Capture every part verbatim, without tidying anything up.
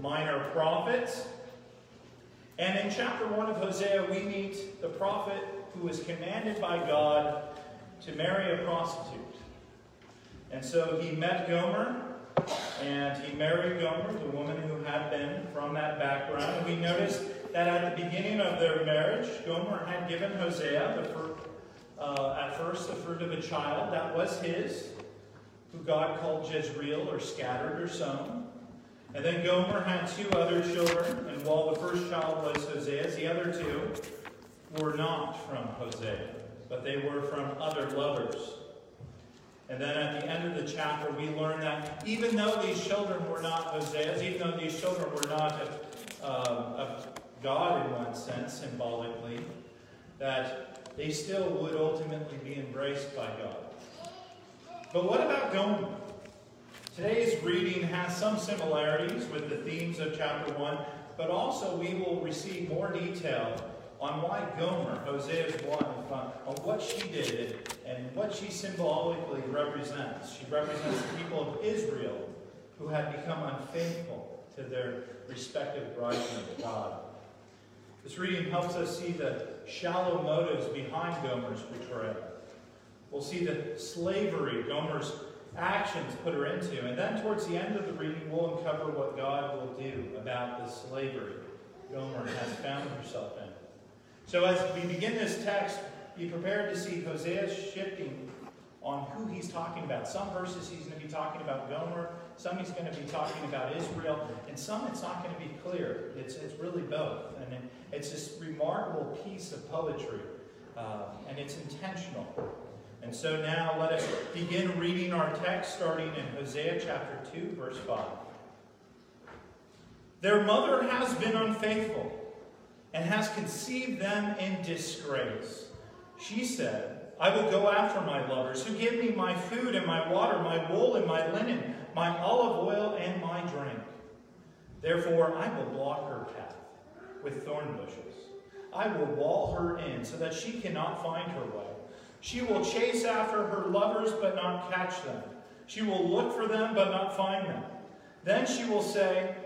minor prophets. And in chapter one of Hosea, we meet the prophet who was commanded by God to marry a prostitute. And so he met Gomer, and he married Gomer, the woman who had been from that background. And we notice that at the beginning of their marriage, Gomer had given Hosea, the fir uh, at first, the fruit of a child that was his, who God called Jezreel, or scattered or sown. And then Gomer had two other children, and while the first child was Hosea's, the other two were not from Hosea, but they were from other lovers. And then at the end of the chapter, we learn that even though these children were not Hosea's, even though these children were not of, uh, of God in one sense, symbolically, that they still would ultimately be embraced by God. But what about Gomer? Today's reading has some similarities with the themes of chapter one, but also we will receive more detail on why Gomer, Hosea's wife, on what she did and what she symbolically represents. She represents the people of Israel who had become unfaithful to their respective bridesmen of God. This reading helps us see the shallow motives behind Gomer's betrayal. We'll see the slavery Gomer's actions put her into. And then towards the end of the reading, we'll uncover what God will do about the slavery Gomer has found herself in. So as we begin this text, be prepared to see Hosea shifting on who he's talking about. Some verses he's going to be talking about Gomer, some he's going to be talking about Israel, and some it's not going to be clear. It's, it's really both. And it's this remarkable piece of poetry, uh, and it's intentional. And so now let us begin reading our text starting in Hosea chapter two, verse five. Their mother has been unfaithful and has conceived them in disgrace. She said, I will go after my lovers who give me my food and my water, my wool and my linen, my olive oil and my drink. Therefore I will block her path with thorn bushes. I will wall her in so that she cannot find her way. She will chase after her lovers, but not catch them. She will look for them, but not find them. Then she will say,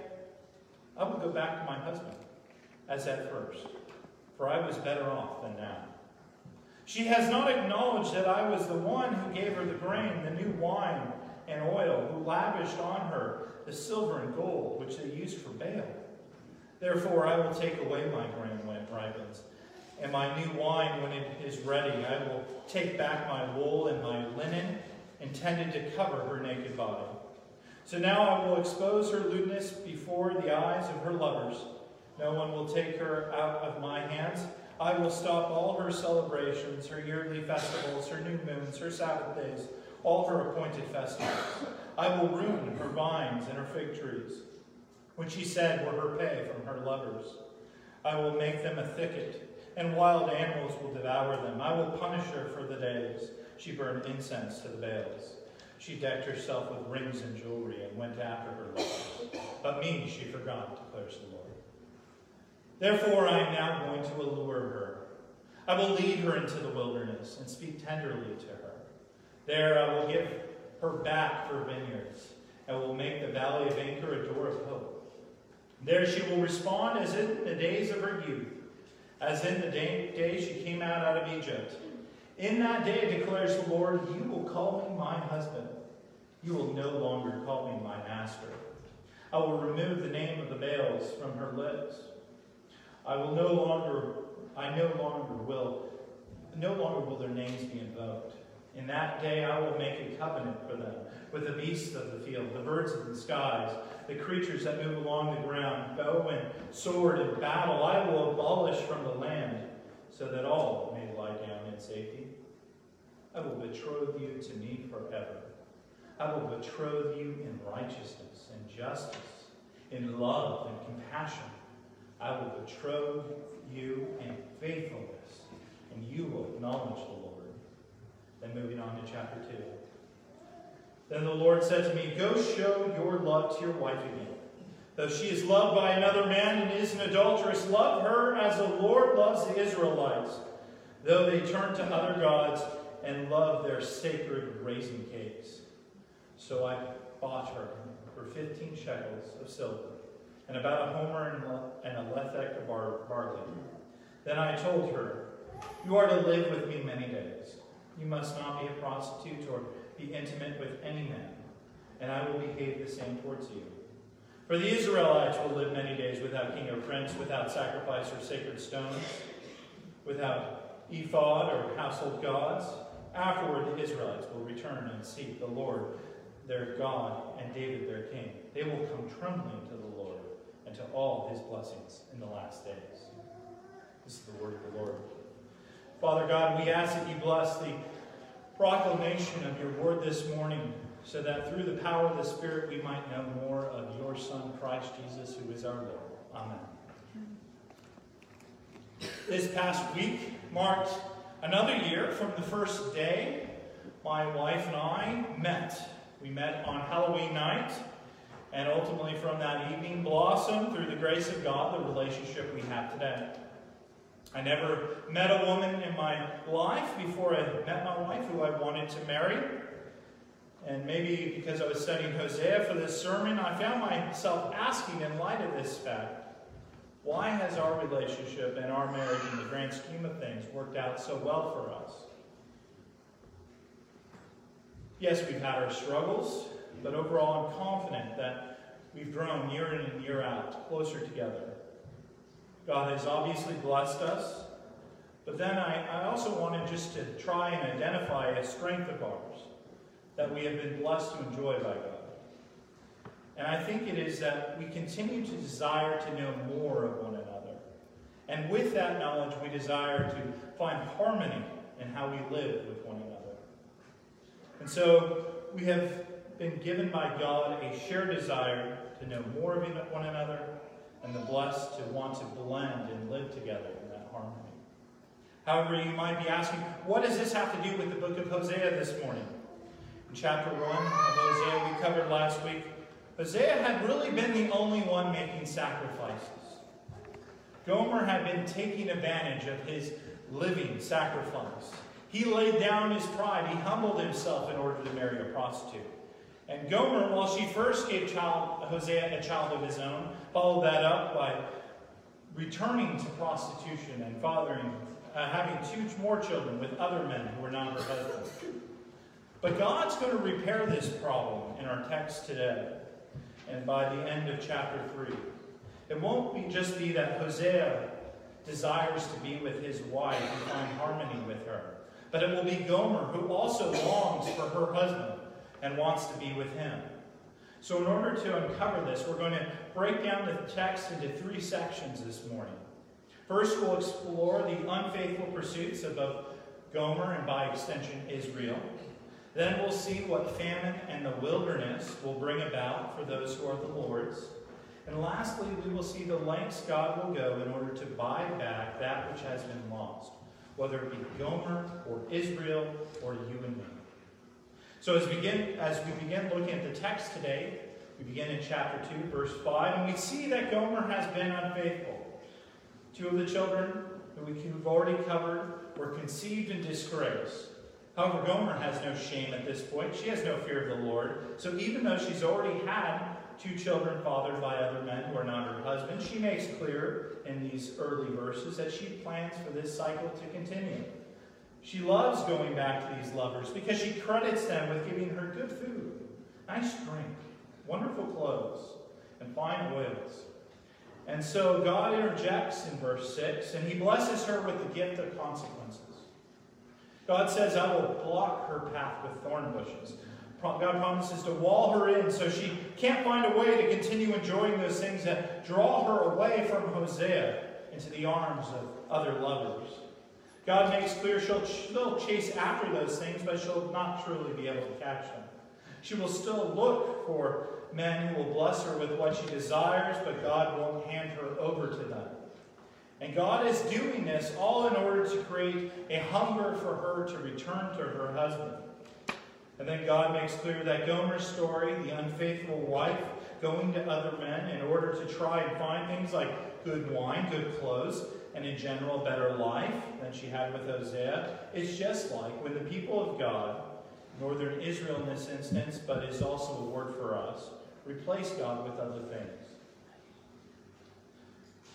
I will go back to my husband, as at first, for I was better off than now. She has not acknowledged that I was the one who gave her the grain, the new wine and oil, who lavished on her the silver and gold, which they used for Baal. Therefore I will take away my grain when it ripens, and my new wine when it is ready. I will take back my wool and my linen, intended to cover her naked body. So now I will expose her lewdness before the eyes of her lovers. No one will take her out of my hands. I will stop all her celebrations, her yearly festivals, her new moons, her Sabbath days, all her appointed festivals. I will ruin her vines and her fig trees, which she said were her pay from her lovers. I will make them a thicket, and wild animals will devour them. I will punish her for the days she burned incense to the Baals. She decked herself with rings and jewelry and went after her lovers. But me she forgot, declares the Lord. Therefore I am now going to allure her. I will lead her into the wilderness and speak tenderly to her. There I will give her back her vineyards, and will make the valley of Acre a door of hope. There she will respond as in the days of her youth, as in the day, day she came out, out of Egypt. In that day, declares the Lord, you will call me my husband. You will no longer call me my master. I will remove the name of the Baals from her lips. I will no longer, I no longer will, no longer will their names be invoked. In that day I will make a covenant for them with the beasts of the field, the birds of the skies, the creatures that move along the ground, bow and sword and battle. I will abolish from the land, so that all may lie down in safety. I will betroth you to me forever. I will betroth you in righteousness and justice, in love and compassion. I will betroth you in faithfulness, and you will acknowledge the Lord. Then moving on to chapter two. Then the Lord said to me, go show your love to your wife again. Though she is loved by another man and is an adulteress, love her as the Lord loves the Israelites, though they turn to other gods and love their sacred raisin cakes. So I bought her for fifteen shekels of silver and about a homer and a lethek of barley. Then I told her, you are to live with me many days. You must not be a prostitute or be intimate with any man, and I will behave the same towards you. For the Israelites will live many days without king or prince, without sacrifice or sacred stones, without ephod or household gods. Afterward, the Israelites will return and seek the Lord their God and David their king. They will come trembling to the Lord and to all his blessings in the last days. This is the word of the Lord. Father God, we ask that you bless the proclamation of your word this morning, so that through the power of the Spirit we might know more of your Son, Christ Jesus, who is our Lord. Amen. This past week marked another year from the first day my wife and I met. We met on Halloween night, and ultimately from that evening blossomed, through the grace of God, the relationship we have today. I never met a woman in my life before I met my wife who I wanted to marry. And maybe because I was studying Hosea for this sermon, I found myself asking, in light of this fact, why has our relationship and our marriage in the grand scheme of things worked out so well for us? Yes, we've had our struggles, but overall I'm confident that we've grown year in and year out closer together. God has obviously blessed us, but then I, I also wanted just to try and identify a strength of ours that we have been blessed to enjoy by God. And I think it is that we continue to desire to know more of one another. And with that knowledge, we desire to find harmony in how we live with one another. And so we have been given by God a shared desire to know more of one another, and the blessed to want to blend and live together in that harmony. However, you might be asking, what does this have to do with the book of Hosea this morning? In chapter one of Hosea we covered last week, Hosea had really been the only one making sacrifices. Gomer had been taking advantage of his living sacrifice. He laid down his pride. He humbled himself in order to marry a prostitute. And Gomer, while she first gave child, Hosea a child of his own, followed that up by returning to prostitution and fathering, uh, having two more children with other men who were not her husband. But God's going to repair this problem in our text today, and by the end of chapter three. It won't be just be that Hosea desires to be with his wife and find harmony with her, but it will be Gomer who also longs for her husband and wants to be with him. So in order to uncover this, we're going to break down the text into three sections this morning. First, we'll explore the unfaithful pursuits of both Gomer and, by extension, Israel. Then we'll see what famine and the wilderness will bring about for those who are the Lord's. And lastly, we will see the lengths God will go in order to buy back that which has been lost, whether it be Gomer or Israel or you and me. So as we begin, as we begin looking at the text today, we begin in chapter two, verse five, and we see that Gomer has been unfaithful. Two of the children who we've already covered were conceived in disgrace. However, Gomer has no shame at this point. She has no fear of the Lord. So even though she's already had two children fathered by other men who are not her husband, she makes clear in these early verses that she plans for this cycle to continue. She loves going back to these lovers because she credits them with giving her good food, nice drink, wonderful clothes, and fine oils. And so God interjects in verse six, and he blesses her with the gift of consequences. God says, I will block her path with thorn bushes. God promises to wall her in so she can't find a way to continue enjoying those things that draw her away from Hosea into the arms of other lovers. God makes clear she'll still chase after those things, but she'll not truly be able to catch them. She will still look for men who will bless her with what she desires, but God won't hand her over to them. And God is doing this all in order to create a hunger for her to return to her husband. And then God makes clear that Gomer's story, the unfaithful wife going to other men in order to try and find things like good wine, good clothes, and in general better life than she had with Hosea, is just like when the people of God, northern Israel in this instance, but is also a word for us, replace God with other things.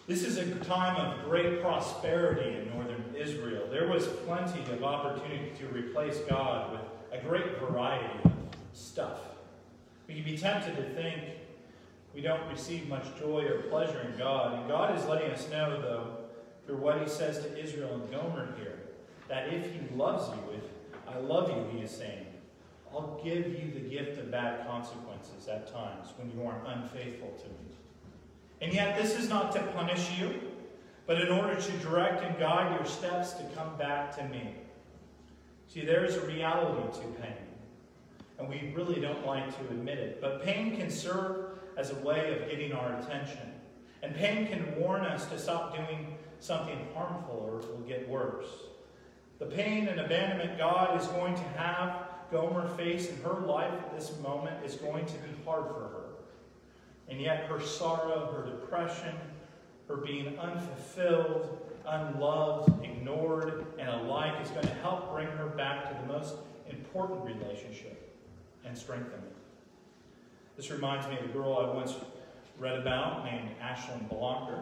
This is a time of great prosperity in northern Israel. There was plenty of opportunity to replace God with a great variety of stuff. We can be tempted to think we don't receive much joy or pleasure in God. And God is letting us know, though, through what he says to Israel and Gomer here, that if he loves you, if I love you, he is saying, I'll give you the gift of bad consequences at times when you are unfaithful to me. And yet this is not to punish you, but in order to direct and guide your steps to come back to me. See, there is a reality to pain, and we really don't like to admit it. But pain can serve as a way of getting our attention. And pain can warn us to stop doing something harmful or it will get worse. The pain and abandonment God is going to have Gomer face in her life at this moment is going to be hard for her. And yet her sorrow, her depression, her being unfulfilled, unloved, ignored, and alike is going to help bring her back to the most important relationship and strengthen it. This reminds me of a girl I once read about named Ashlyn Blanker,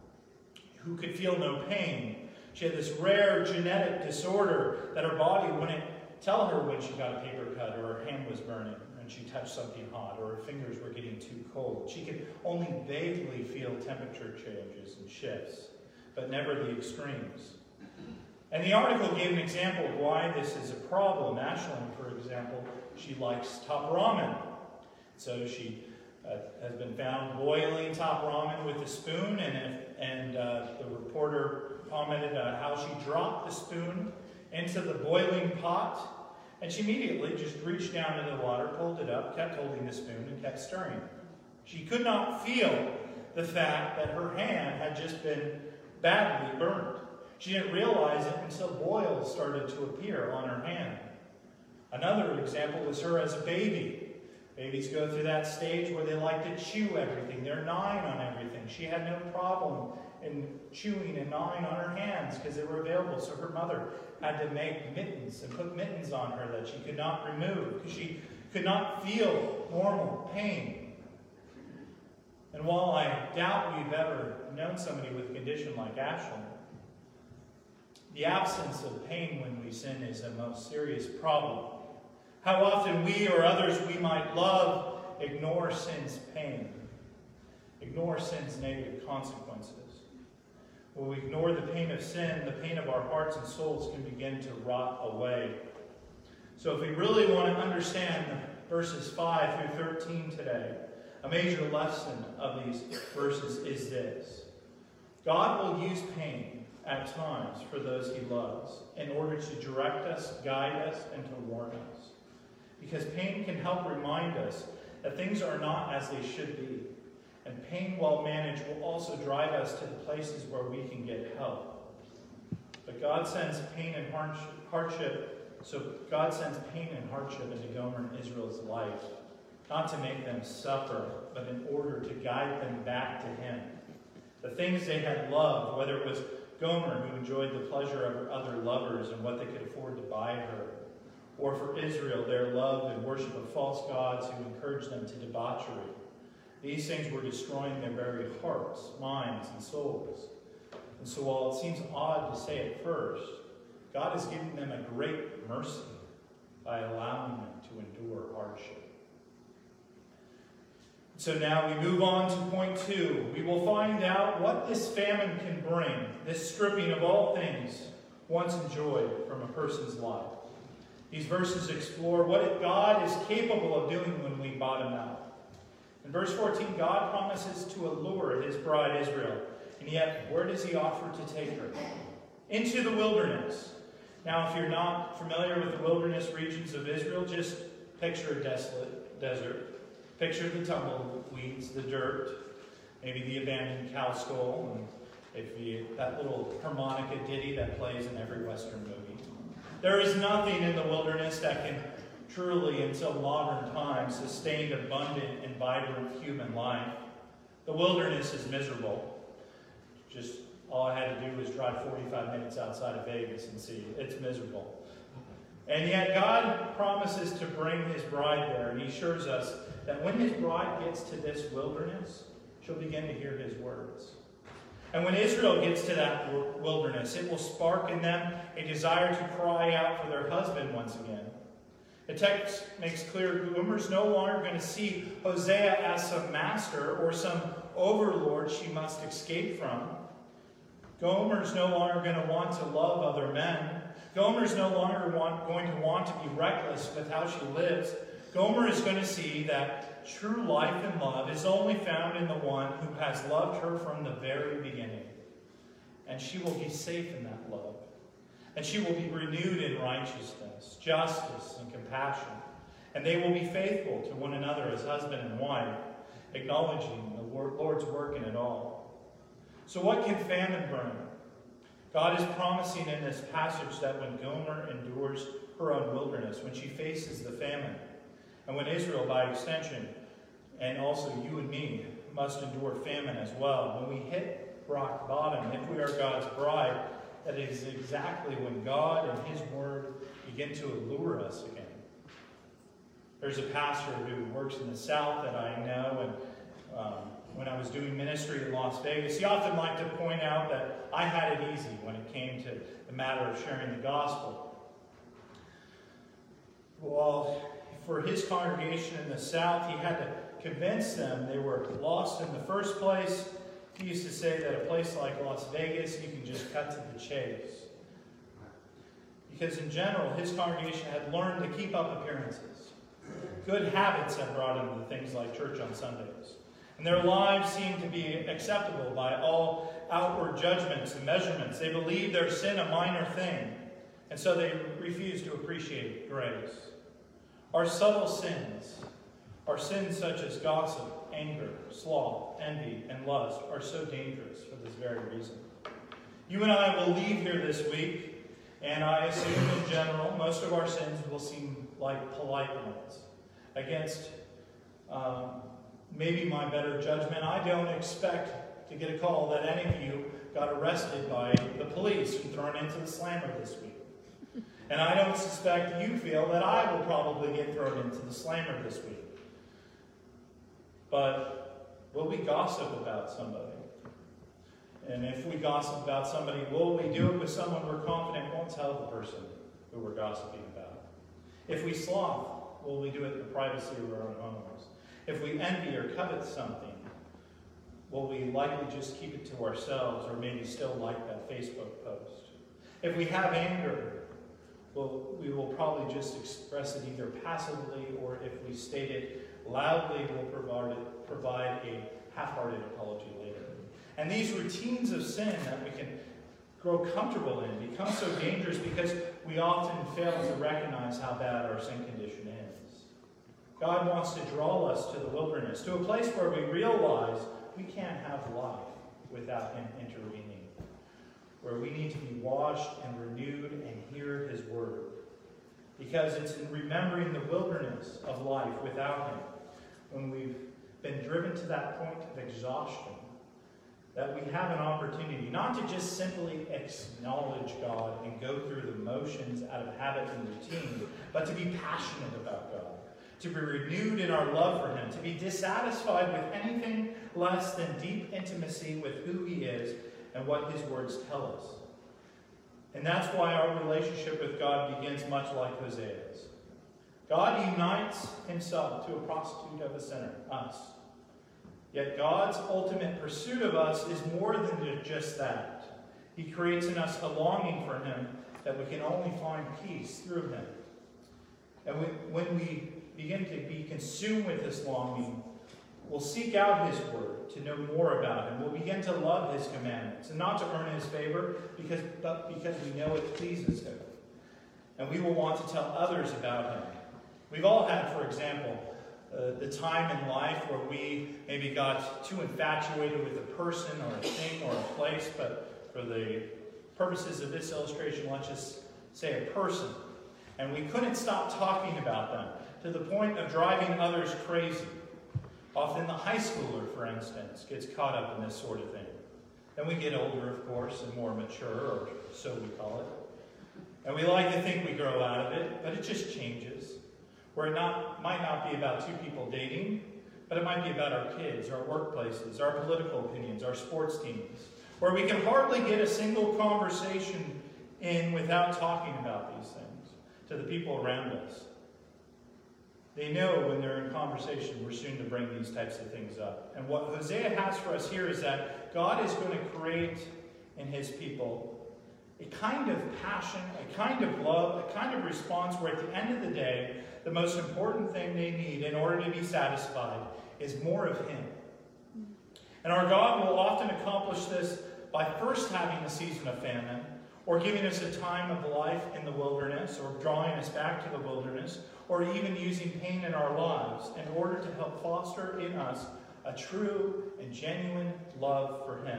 who could feel no pain. She had this rare genetic disorder that her body wouldn't tell her when she got a paper cut or her hand was burning when she touched something hot or her fingers were getting too cold. She could only vaguely feel temperature changes and shifts, but never the extremes. And the article gave an example of why this is a problem. Ashlyn, for example, she likes top ramen. So she uh, has been found boiling top ramen with a spoon, and, if, and uh, the reporter commented uh, how she dropped the spoon into the boiling pot, and she immediately just reached down into the water, pulled it up, kept holding the spoon, and kept stirring. She could not feel the fact that her hand had just been badly burned. She didn't realize it until boils started to appear on her hand. Another example was her as a baby. Babies go through that stage where they like to chew everything. They're gnawing on everything. She had no problem in chewing and gnawing on her hands because they were available. So her mother had to make mittens and put mittens on her that she could not remove because she could not feel normal pain. And while I doubt we've ever known somebody with a condition like Ashlyn, the absence of pain when we sin is a most serious problem. How often we or others we might love ignore sin's pain, ignore sin's negative consequences. When we ignore the pain of sin, the pain of our hearts and souls can begin to rot away. So if we really want to understand verses five through thirteen today, a major lesson of these verses is this. God will use pain at times for those he loves in order to direct us, guide us, and to warn us. Because pain can help remind us that things are not as they should be. And pain, well managed, will also drive us to the places where we can get help. But God sends pain and hardship, so God sends pain and hardship into Gomer and Israel's life, not to make them suffer, but in order to guide them back to him. The things they had loved, whether it was Gomer, who enjoyed the pleasure of her other lovers and what they could afford to buy her, or for Israel, their love and worship of false gods who encouraged them to debauchery. These things were destroying their very hearts, minds, and souls. And so while it seems odd to say at first, God is giving them a great mercy by allowing them to endure hardship. So now we move on to point two. We will find out what this famine can bring, this stripping of all things once enjoyed from a person's life. These verses explore what God is capable of doing when we bottom out. In verse fourteen, God promises to allure his bride Israel. And yet, where does he offer to take her? Into the wilderness. Now, if you're not familiar with the wilderness regions of Israel, just picture a desolate desert. Picture the tumbleweeds, the dirt, maybe the abandoned cow skull, and if you, that little harmonica ditty that plays in every Western movie. There is nothing in the wilderness that can truly, until modern times, sustain abundant and vibrant human life. The wilderness is miserable. Just all I had to do was drive forty-five minutes outside of Vegas and see it's miserable. And yet God promises to bring his bride there, and he assures us that when his bride gets to this wilderness, she'll begin to hear his words. And when Israel gets to that wilderness, it will spark in them a desire to cry out for their husband once again. The text makes clear Gomer's no longer going to see Hosea as some master or some overlord she must escape from. Gomer's no longer going to want to love other men. Gomer's no longer want, going to want to be reckless with how she lives. Gomer is going to see that true life and love is only found in the one who has loved her from the very beginning. And she will be safe in that love. And she will be renewed in righteousness, justice, and compassion. And they will be faithful to one another as husband and wife, acknowledging the Lord's work in it all. So what can famine bring? God is promising in this passage that when Gomer endures her own wilderness, when she faces the famine, and when Israel, by extension, and also you and me, must endure famine as well, when we hit rock bottom, if we are God's bride, that is exactly when God and His Word begin to allure us again. There's a pastor who works in the South that I know, and um, when I was doing ministry in Las Vegas, he often liked to point out that I had it easy when it came to the matter of sharing the gospel. Well, for his congregation in the South, he had to convince them they were lost in the first place. He used to say that a place like Las Vegas, you can just cut to the chase. Because in general, his congregation had learned to keep up appearances. Good habits had brought them to things like church on Sundays. And their lives seemed to be acceptable by all outward judgments and measurements. They believed their sin a minor thing, and so they refused to appreciate grace. Our subtle sins, our sins such as gossip, anger, sloth, envy, and lust, are so dangerous for this very reason. You and I will leave here this week, and I assume in general most of our sins will seem like polite ones. Against um, maybe my better judgment, I don't expect to get a call that any of you got arrested by the police and thrown into the slammer this week. And I don't suspect you feel that I will probably get thrown into the slammer this week. But will we gossip about somebody? And if we gossip about somebody, will we do it with someone we're confident won't tell the person who we're gossiping about? If we sloth, will we do it in the privacy of our own homes? If we envy or covet something, will we likely just keep it to ourselves or maybe still like that Facebook post? If we have anger, well, we will probably just express it either passively or if we state it loudly, we'll provide, provide a half-hearted apology later. And these routines of sin that we can grow comfortable in become so dangerous because we often fail to recognize how bad our sin condition is. God wants to draw us to the wilderness, to a place where we realize we can't have life without Him intervening, where we need to be washed and renewed and hear His word. Because it's in remembering the wilderness of life without Him, when we've been driven to that point of exhaustion, that we have an opportunity not to just simply acknowledge God and go through the motions out of habit and routine, but to be passionate about God, to be renewed in our love for Him, to be dissatisfied with anything less than deep intimacy with who He is and what His words tell us. And that's why our relationship with God begins much like Hosea's. God unites Himself to a prostitute of a sinner, us. Yet God's ultimate pursuit of us is more than just that. He creates in us a longing for Him that we can only find peace through Him. And when we begin to be consumed with this longing, we'll seek out His word to know more about Him. We'll begin to love His commandments, and not to earn His favor, because, but because we know it pleases Him. And we will want to tell others about Him. We've all had, for example, uh, the time in life where we maybe got too infatuated with a person or a thing or a place, but for the purposes of this illustration, let's just say a person. And we couldn't stop talking about them to the point of driving others crazy. Often the high schooler, for instance, gets caught up in this sort of thing. Then we get older, of course, and more mature, or so we call it. And we like to think we grow out of it, but it just changes. Where it not, might not be about two people dating, but it might be about our kids, our workplaces, our political opinions, our sports teams, where we can hardly get a single conversation in without talking about these things to the people around us. They know when they're in conversation, we're soon to bring these types of things up. And what Hosea has for us here is that God is going to create in his people a kind of passion, a kind of love, a kind of response where at the end of the day, the most important thing they need in order to be satisfied is more of him. And our God will often accomplish this by first having a season of famine, or giving us a time of life in the wilderness, or drawing us back to the wilderness, or even using pain in our lives in order to help foster in us a true and genuine love for him.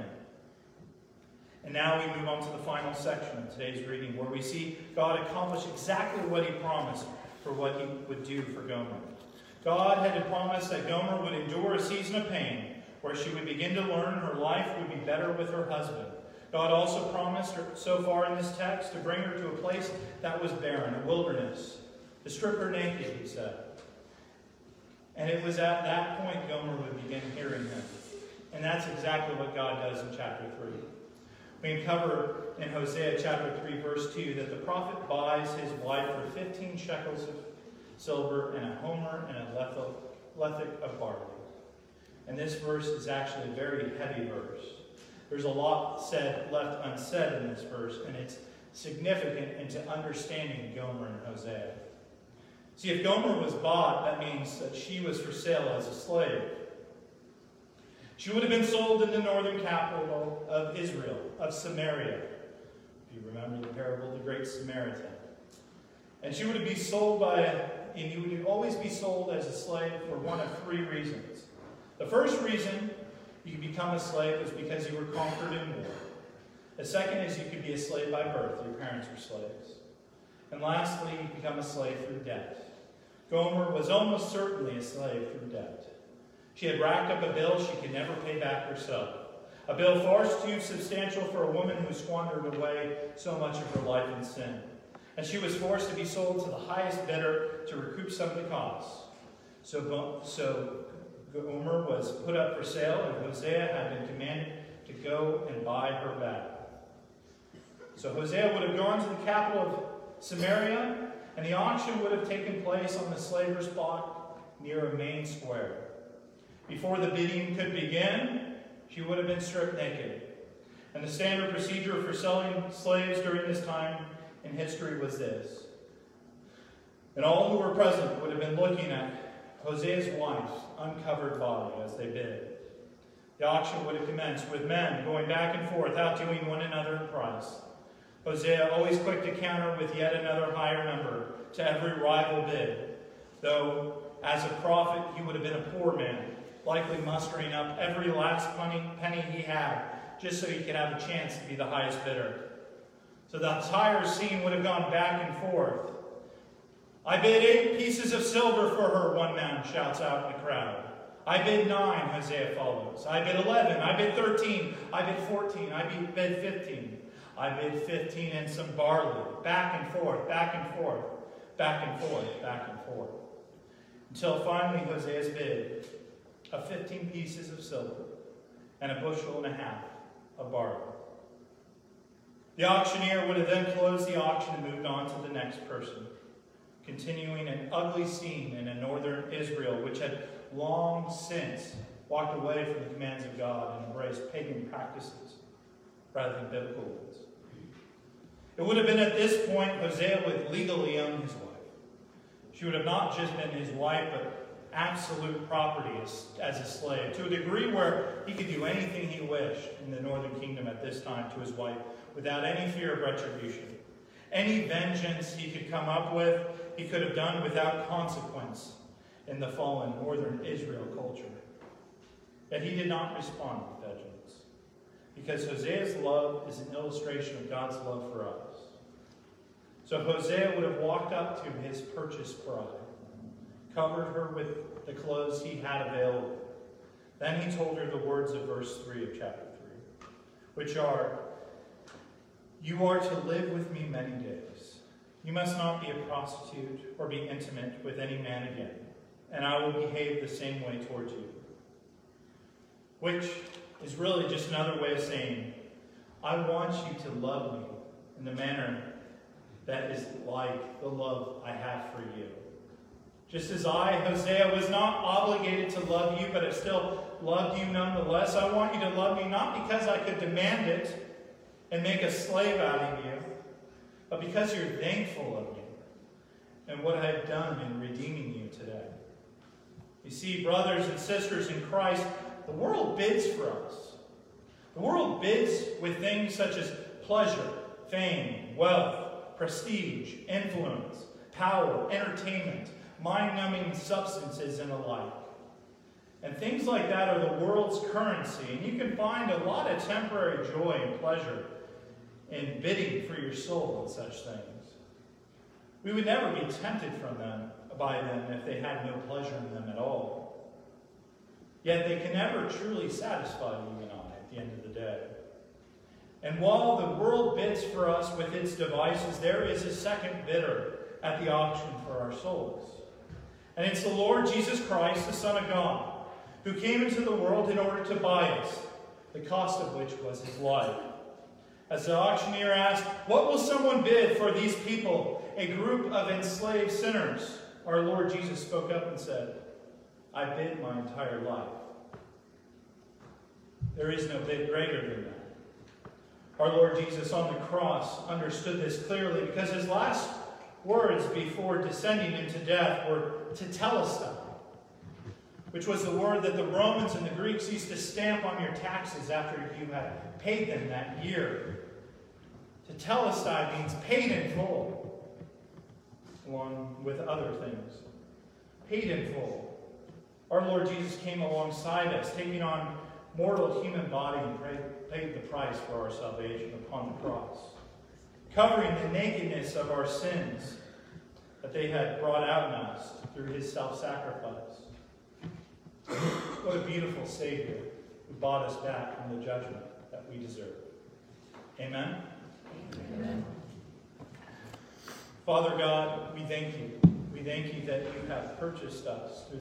And now we move on to the final section of today's reading, where we see God accomplish exactly what he promised for what he would do for Gomer. God had promised that Gomer would endure a season of pain, where she would begin to learn her life would be better with her husband. God also promised her, so far in this text, to bring her to a place that was barren, a wilderness, to strip her naked, he said. And it was at that point Gomer would begin hearing him. And that's exactly what God does in chapter three. We uncover in Hosea chapter three, verse two, that the prophet buys his wife for fifteen shekels of silver and a homer and a lethek of barley. And this verse is actually a very heavy verse. There's a lot said left unsaid in this verse, and it's significant into understanding Gomer and Hosea. See, if Gomer was bought, that means that she was for sale as a slave. She would have been sold in the northern capital of Israel, of Samaria. If you remember the parable of the Great Samaritan. And she would be sold by, and you would always be sold as a slave for one of three reasons. The first reason you could become a slave was because you were conquered in war. The second is you could be a slave by birth. Your parents were slaves. And lastly, you become a slave through debt. Gomer was almost certainly a slave through debt. She had racked up a bill she could never pay back herself. A bill far too substantial for a woman who squandered away so much of her life in sin. And she was forced to be sold to the highest bidder to recoup some of the costs. So, so Gomer was put up for sale, and Hosea had been commanded to go and buy her back. So Hosea would have gone to the capital of Samaria, and the auction would have taken place on the slaver's block near a main square. Before the bidding could begin, she would have been stripped naked. And the standard procedure for selling slaves during this time in history was this. And all who were present would have been looking at Hosea's wife's uncovered body as they bid. The auction would have commenced with men going back and forth, outdoing one another in price. Hosea always quick to counter with yet another higher number to every rival bid. Though, as a prophet, he would have been a poor man, likely mustering up every last penny, penny he had, just so he could have a chance to be the highest bidder. So the entire scene would have gone back and forth. I bid eight pieces of silver for her, one man shouts out in the crowd. I bid nine, Hosea follows. I bid eleven. I bid thirteen. I bid fourteen. I bid fifteen. I bid fifteen and some barley. Back and forth, back and forth, back and forth, back and forth. Until finally Hosea's bid of fifteen pieces of silver and a bushel and a half of barley. The auctioneer would have then closed the auction and moved on to the next person, continuing an ugly scene in a northern Israel which had long since walked away from the commands of God and embraced pagan practices rather than biblical ones. It would have been at this point Hosea would legally own his wife. She would have not just been his wife, but absolute property as, as a slave, to a degree where he could do anything he wished in the northern kingdom at this time to his wife without any fear of retribution. Any vengeance he could come up with, he could have done without consequence in the fallen northern Israel culture. Yet he did not respond with vengeance, because Hosea's love is an illustration of God's love for us. So Hosea would have walked up to his purchased bride, covered her with the clothes he had available. Then he told her the words of verse three of chapter three, which are, "You are to live with me many days. You must not be a prostitute or be intimate with any man again, and I will behave the same way towards you." Which is really just another way of saying, I want you to love me in the manner that is like the love I have for you. Just as I, Hosea, was not obligated to love you, but have still loved you nonetheless, I want you to love me not because I could demand it and make a slave out of you, but because you're thankful of me and what I have done in redeeming you today. You see, brothers and sisters in Christ, the world bids for us. The world bids with things such as pleasure, fame, wealth, prestige, influence, power, entertainment, mind-numbing substances, and the like. And things like that are the world's currency, and you can find a lot of temporary joy and pleasure in bidding for your soul in such things. We would never be tempted from them by them if they had no pleasure in them at all. Yet they can never truly satisfy you and I at the end of the day. And while the world bids for us with its devices, there is a second bidder at the auction for our souls. And it's the Lord Jesus Christ, the Son of God, who came into the world in order to buy us, the cost of which was his life. As the auctioneer asked, "What will someone bid for these people, a group of enslaved sinners?" our Lord Jesus spoke up and said, "I bid my entire life." There is no bid greater than that. Our Lord Jesus on the cross understood this clearly because his last words before descending into death were tetelestai, which was the word that the Romans and the Greeks used to stamp on your taxes after you had paid them that year. Tetelestai means paid in full, along with other things. Paid in full. Our Lord Jesus came alongside us, taking on mortal human body and paid the price for our salvation upon the cross, covering the nakedness of our sins that they had brought out in us through his self-sacrifice. What a beautiful Savior who bought us back from the judgment that we deserve. Amen? Amen. Father God, we thank you. We thank you that you have purchased us through